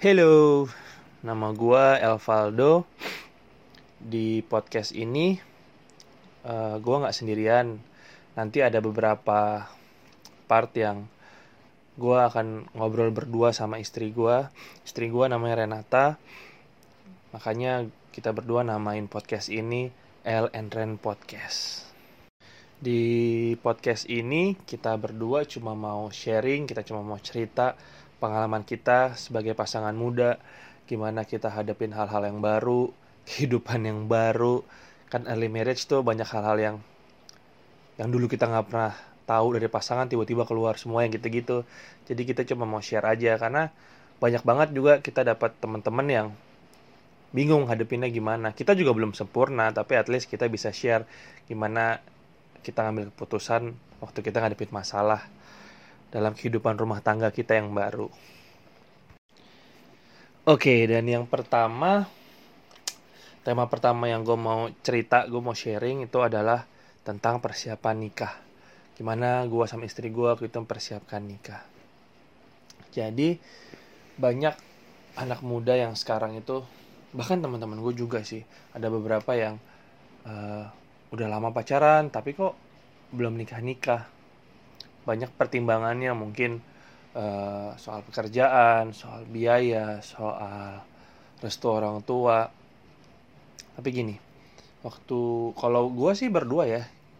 Hello, nama gua Elvaldo. Di podcast ini gua nggak sendirian. Nanti ada beberapa part yang gua akan ngobrol berdua sama istri gua. Istri gua namanya Renata. Makanya kita berdua namain podcast ini El and Ren Podcast. Di podcast ini kita berdua cuma mau sharing, kita cuma mau cerita pengalaman kita sebagai pasangan muda, gimana kita hadapin hal-hal yang baru, kehidupan yang baru. Kan early marriage tuh banyak hal-hal yang dulu kita nggak pernah tahu dari pasangan, tiba-tiba keluar semua yang gitu-gitu. Jadi kita cuma mau share aja, karena banyak banget juga kita dapat teman-teman yang bingung hadapinnya gimana. Kita juga belum sempurna, tapi at least kita bisa share gimana kita ngambil keputusan waktu kita ngadepin masalah dalam kehidupan rumah tangga kita yang baru. Oke, dan yang pertama, tema pertama yang gue mau cerita, gue mau sharing itu adalah tentang persiapan nikah. Gimana gue sama istri gue waktu itu mempersiapkan nikah. Jadi, banyak anak muda yang sekarang itu, bahkan teman-teman gue juga sih, ada beberapa yang udah lama pacaran, tapi kok belum nikah-nikah. Banyak pertimbangannya, mungkin soal pekerjaan, soal biaya, soal restu orang tua. Tapi gini, kalau gue sih berdua ya,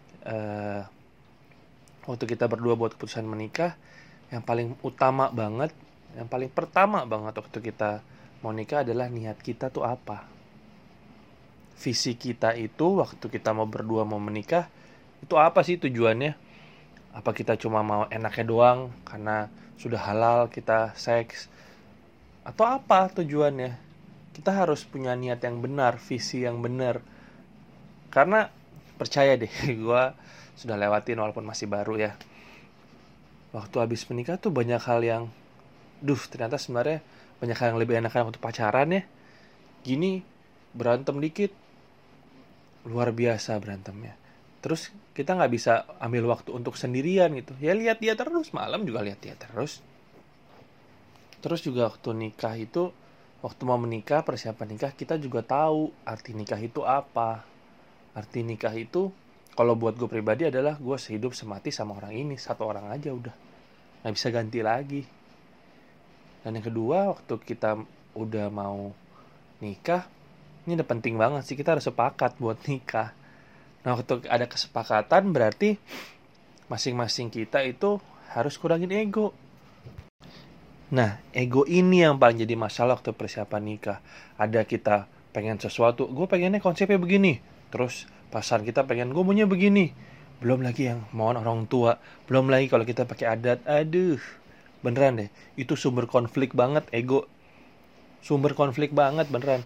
waktu kita berdua buat keputusan menikah, yang paling utama banget, yang paling pertama banget waktu kita mau nikah adalah niat kita tuh apa. Visi kita itu waktu kita mau berdua mau menikah, itu apa sih tujuannya? Apa kita cuma mau enaknya doang karena sudah halal kita seks? Atau apa tujuannya? Kita harus punya niat yang benar, visi yang benar. Karena percaya deh, gue sudah lewatin walaupun masih baru ya. Waktu habis menikah tuh banyak hal yang, ternyata sebenarnya banyak hal yang lebih enakan waktu pacaran ya. Gini, berantem dikit, luar biasa berantemnya. Terus kita nggak bisa ambil waktu untuk sendirian gitu. Ya lihat dia terus, malam juga lihat dia terus. Terus juga waktu nikah itu, waktu mau menikah, persiapan nikah, kita juga tahu arti nikah itu apa. Arti nikah itu, kalau buat gue pribadi adalah gue sehidup semati sama orang ini, satu orang aja udah. Nggak bisa ganti lagi. Dan yang kedua, waktu kita udah mau nikah, ini udah penting banget sih, kita harus sepakat buat nikah. Nah, waktu ada kesepakatan berarti masing-masing kita itu harus kurangin ego. Nah, ego ini yang paling jadi masalah waktu persiapan nikah. Ada kita pengen sesuatu, gue pengennya konsepnya begini. Terus pasangan kita pengen, gue maunya begini. Belum lagi yang mohon orang tua. Belum lagi kalau kita pakai adat. Aduh, beneran deh. Itu sumber konflik banget, ego. Sumber konflik banget, beneran.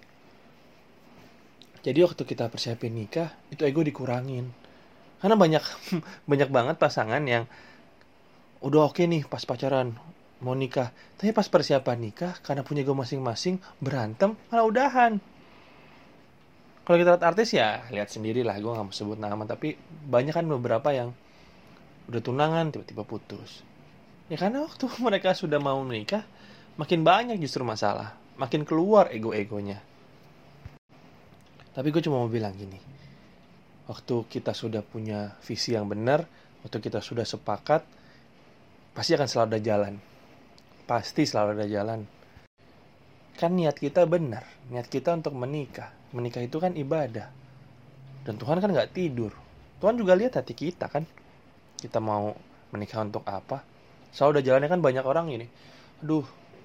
Jadi waktu kita persiapin nikah, itu ego dikurangin. Karena banyak banyak banget pasangan yang udah oke nih pas pacaran mau nikah, tapi pas persiapan nikah karena punya ego masing-masing berantem malah udahan. Kalau kita lihat artis ya lihat sendiri lah, gue nggak mau sebut nama, tapi banyak kan beberapa yang udah tunangan tiba-tiba putus. Ya karena waktu mereka sudah mau menikah makin banyak justru masalah, makin keluar ego-egonya. Tapi gue cuma mau bilang gini, waktu kita sudah punya visi yang benar, waktu kita sudah sepakat, pasti akan selalu ada jalan. Pasti selalu ada jalan. Kan niat kita benar, niat kita untuk menikah. Menikah itu kan ibadah. Dan Tuhan kan gak tidur. Tuhan juga lihat hati kita kan. Kita mau menikah untuk apa? Selalu ada jalannya. Kan banyak orang ini, aduh,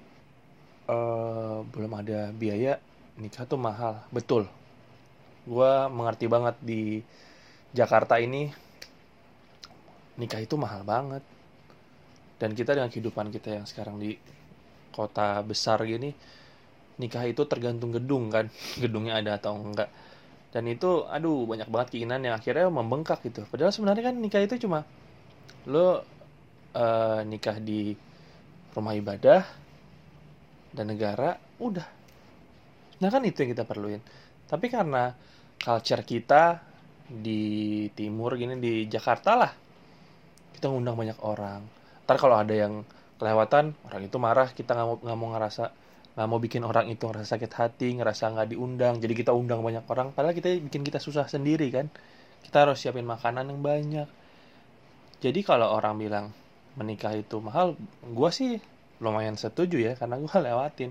belum ada biaya, nikah tuh mahal. Betul. Gue mengerti banget di Jakarta ini nikah itu mahal banget. Dan kita dengan kehidupan kita yang sekarang di kota besar gini, nikah itu tergantung gedung kan, gedungnya ada atau enggak. Dan itu aduh banyak banget keinginan yang akhirnya membengkak gitu. Padahal sebenarnya kan nikah itu cuma lo nikah di rumah ibadah dan negara, udah. Nah kan itu yang kita perluin. Tapi karena culture kita di timur gini, di Jakarta lah, kita ngundang banyak orang. Ntar kalau ada yang kelewatan, orang itu marah, kita nggak mau ngerasa nggak mau bikin orang itu ngerasa sakit hati, ngerasa nggak diundang, jadi kita undang banyak orang, padahal kita bikin kita susah sendiri kan. Kita harus siapin makanan yang banyak. Jadi kalau orang bilang menikah itu mahal, gue sih lumayan setuju ya, karena gue lewatin.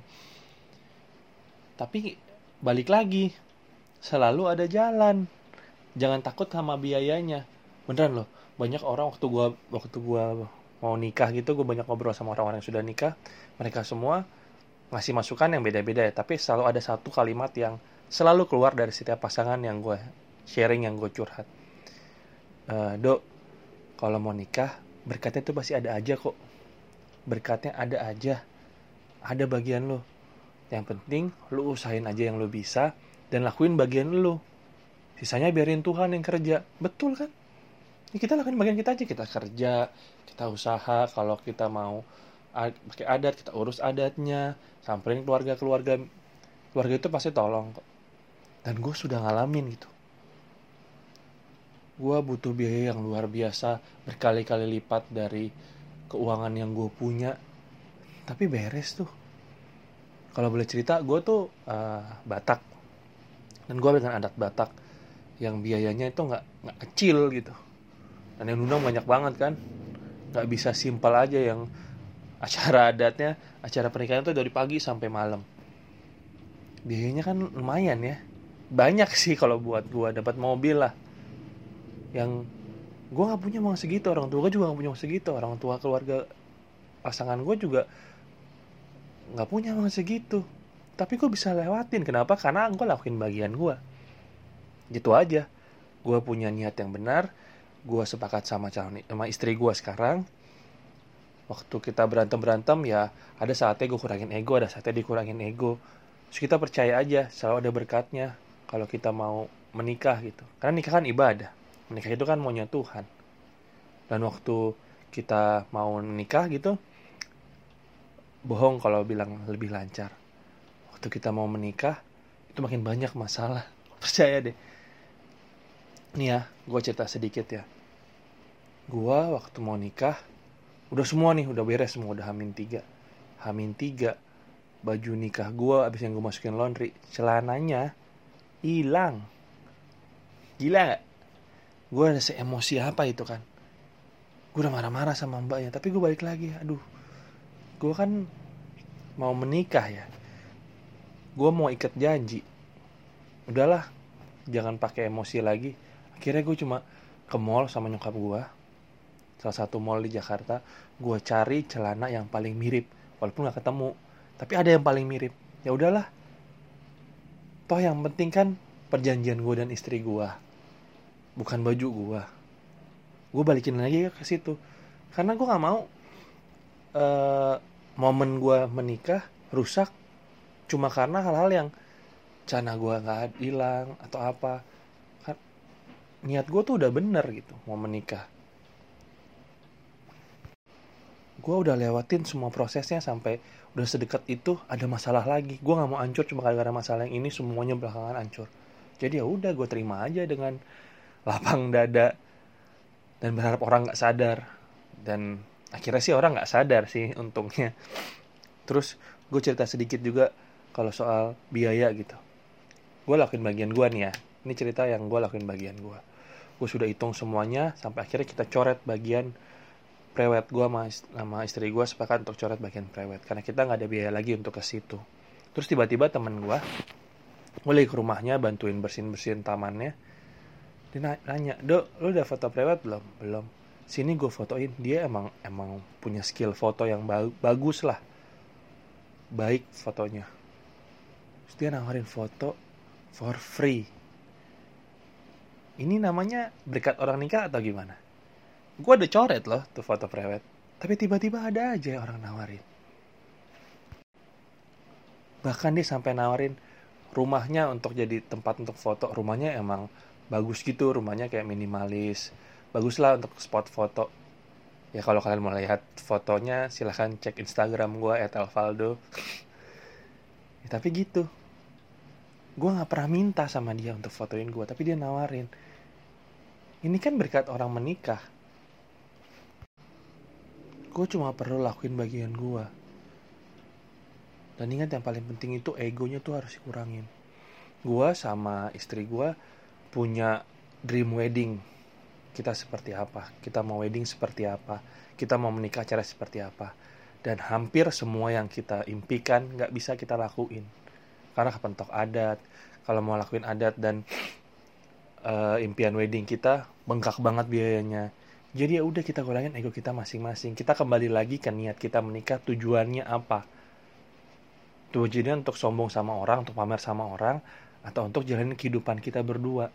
Tapi balik lagi, selalu ada jalan. Jangan takut sama biayanya. Beneran loh, banyak orang waktu gua mau nikah gitu, gue banyak ngobrol sama orang-orang yang sudah nikah. Mereka semua ngasih masukan yang beda-beda ya, tapi selalu ada satu kalimat yang selalu keluar dari setiap pasangan yang gue sharing, yang gue curhat. Dok, kalau mau nikah, berkatnya tuh pasti ada aja kok. Berkatnya ada aja. Ada bagian lo. Yang penting, lo usahain aja yang lo bisa, dan lakuin bagian lo. Sisanya biarin Tuhan yang kerja. Betul kan? Ya kita lakuin bagian kita aja. Kita kerja, kita usaha. Kalau kita mau pakai adat, kita urus adatnya. Samperin keluarga itu pasti tolong kok. Dan gue sudah ngalamin gitu. Gue butuh biaya yang luar biasa, berkali-kali lipat dari keuangan yang gue punya. Tapi beres tuh. Kalau boleh cerita, gue tuh Batak. Dan gue dengan adat Batak yang biayanya itu nggak kecil gitu. Dan yang undang banyak banget kan. Nggak bisa simpel aja yang acara adatnya, acara pernikahan tuh dari pagi sampai malam. Biayanya kan lumayan ya. Banyak sih kalau buat gue, dapat mobil lah. Yang gue nggak punya uang segitu, orang tua gue juga nggak punya uang segitu, orang tua keluarga pasangan gue juga nggak punya uang segitu. Tapi gue bisa lewatin. Kenapa? Karena gue lakuin bagian gue. Gitu aja. Gue punya niat yang benar. Gue sepakat sama istri gue sekarang. Waktu kita berantem ya ada saatnya gue kurangin ego, ada saatnya dikurangin ego. Terus kita percaya aja selalu ada berkatnya kalau kita mau menikah gitu. Karena nikah kan ibadah. Menikah itu kan maunya Tuhan. Dan waktu kita mau menikah gitu, bohong kalau bilang lebih lancar. Waktu kita mau menikah, itu makin banyak masalah. Percaya deh. Nih ya, gue cerita sedikit ya. Gue waktu mau nikah, udah semua nih, udah beres semua, udah H-3. H-3, baju nikah gue abis yang gue masukin laundry, celananya hilang. Gila gak? Gue ada se-emosi apa itu kan. Gue udah marah-marah sama mbaknya, tapi gue balik lagi. Aduh, gue kan mau menikah ya. Gue mau ikat janji. Udahlah, jangan pakai emosi lagi. Akhirnya gue cuma ke mall sama nyokap gue. Salah satu mall di Jakarta. Gue cari celana yang paling mirip. Walaupun gak ketemu. Tapi ada yang paling mirip. Ya udahlah. Toh yang penting kan perjanjian gue dan istri gue. Bukan baju gue. Gue balikin lagi ke situ. Karena gue gak mau momen gue menikah rusak cuma karena hal-hal yang cana gue gak hilang atau apa. Niat gue tuh udah bener gitu mau menikah. Gue udah lewatin semua prosesnya sampai udah sedekat itu ada masalah lagi. Gue gak mau hancur cuma gara-gara masalah yang ini, semuanya belakangan hancur. Jadi ya udah, gue terima aja dengan lapang dada dan berharap orang gak sadar. Dan akhirnya sih orang gak sadar sih untungnya. Terus gue cerita sedikit juga kalau soal biaya gitu. Gue lakuin bagian gue nih ya. Ini cerita yang gue lakuin bagian gue. Gue sudah hitung semuanya sampai akhirnya kita coret bagian prewed. Gue sama istri gue sepakat untuk coret bagian prewed karena kita gak ada biaya lagi untuk ke situ. Terus tiba-tiba temen gue lagi ke rumahnya bantuin bersihin tamannya. Dia nanya, "Dok, lu udah foto prewed belum?" "Belum." "Sini gue fotoin." Dia emang punya skill foto yang bagus lah. Baik fotonya. Terus dia nawarin foto for free. Ini namanya berkat orang nikah atau gimana? Gue udah coret loh tuh foto prewed. Tapi tiba-tiba ada aja orang nawarin. Bahkan dia sampai nawarin rumahnya untuk jadi tempat untuk foto. Rumahnya emang bagus gitu. Rumahnya kayak minimalis. Bagus lah untuk spot foto. Ya kalau kalian mau lihat fotonya silahkan cek Instagram gue @alvaldo. Ya, tapi gitu. Gue gak pernah minta sama dia untuk fotoin gue. Tapi dia nawarin. Ini kan berkat orang menikah. Gue cuma perlu lakuin bagian gue. Dan ingat yang paling penting itu egonya tuh harus dikurangin. Gua sama istri gua punya dream wedding. Kita seperti apa? Kita mau wedding seperti apa? Kita mau menikah cara seperti apa? Dan hampir semua yang kita impikan gak bisa kita lakuin. Karena kepentok adat. Kalau mau lakuin adat dan impian wedding kita bengkak banget biayanya. Jadi ya udah kita kurangin ego kita masing-masing. Kita kembali lagi ke niat kita menikah, tujuannya apa? Tujuannya untuk sombong sama orang, untuk pamer sama orang, atau untuk jalanin kehidupan kita berdua.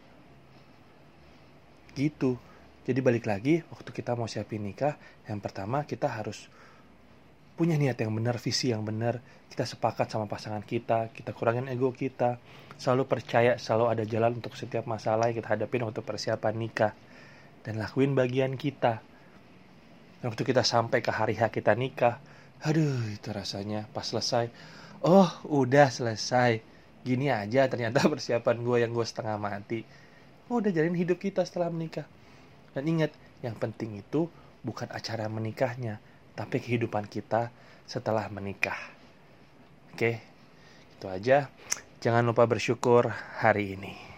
Gitu. Jadi balik lagi, waktu kita mau siapin nikah, yang pertama kita harus punya niat yang benar, visi yang benar. Kita sepakat sama pasangan kita kurangin ego kita. Selalu percaya, selalu ada jalan untuk setiap masalah yang kita hadapin waktu persiapan nikah. Dan lakuin bagian kita. Waktu kita sampai ke hari H kita nikah, aduh itu rasanya pas selesai, oh udah selesai, gini aja ternyata persiapan gue yang gue setengah mati. Udah jalin hidup kita setelah menikah. Dan ingat, yang penting itu bukan acara menikahnya, tapi kehidupan kita setelah menikah. Oke, itu aja. Jangan lupa bersyukur hari ini.